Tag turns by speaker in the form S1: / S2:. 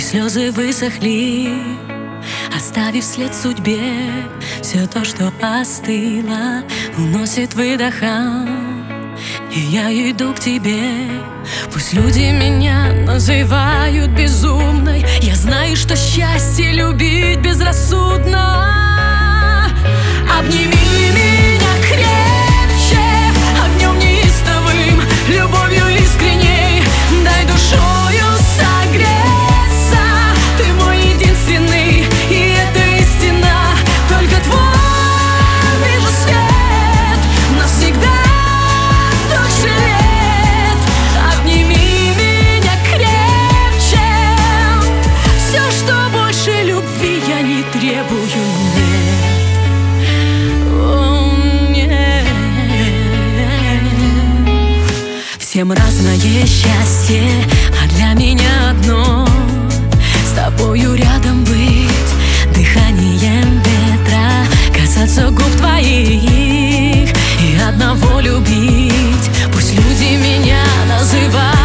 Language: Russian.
S1: слезы высохли, оставив след в судьбе. Все то, что остыло, уносит выдохом, и я иду к тебе. Пусть люди меня называют безумной, я знаю, что счастье любить безрассудно. Обними меня крепче, огнем неистовым, любовью искренней, дай душою согреться. Ты мой единственный, и это истина. Только твой вижу свет, навсегда дольше лет. Обними меня крепче, все, что больше любви я не требую, Всем разное счастье, а для меня одно — с тобою рядом быть, дыханием ветра, касаться губ твоих и одного любить. Пусть люди меня называют